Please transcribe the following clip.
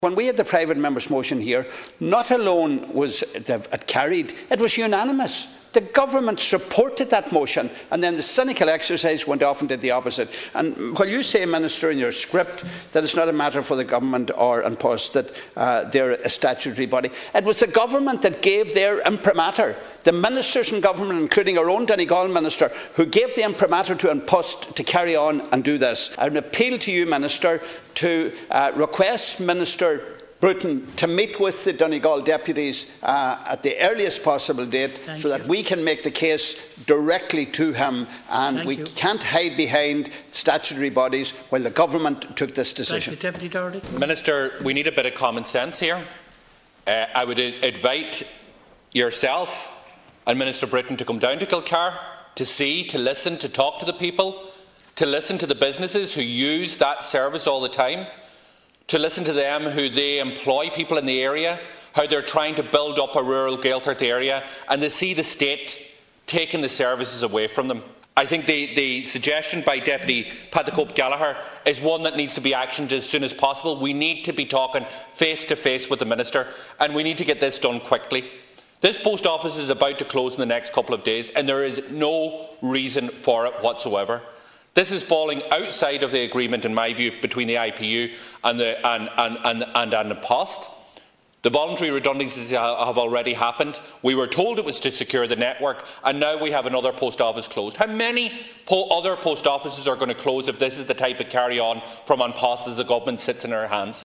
When we had the private members' motion here, not alone was it carried, it was unanimous. The government supported that motion, and then the cynical exercise went off and did the opposite. And while you say, Minister, in your script that it's not a matter for the government or An Post, that they're a statutory body, it was the government that gave their imprimatur. The ministers in government, including our own Donegal minister, who gave the imprimatur to An Post to carry on and do this. I would appeal to you, Minister, to request Minister Bruton to meet with the Donegal deputies at the earliest possible date so that we can make the case directly to him, and we can't hide behind statutory bodies while the government took this decision. Deputy Doherty. Minister, we need a bit of common sense here. I would invite yourself and Minister Bruton to come down to Kilcar to see, to listen, to talk to the people, to listen to the businesses who use that service all the time, to listen to them, who they employ people in the area, how they're trying to build up a rural Gaeltacht area, and to see the state taking the services away from them. I think the suggestion by Deputy Patrick Gallagher is one that needs to be actioned as soon as possible. We need to be talking face to face with the Minister, and we need to get this done quickly. This post office is about to close in the next couple of days, and there is no reason for it whatsoever. This is falling outside of the agreement, in my view, between the IPU and An Post. The voluntary redundancies have already happened. We were told it was to secure the network, and now we have another post office closed. How many other post offices are going to close if this is the type of carry-on from An Post as the government sits in our hands?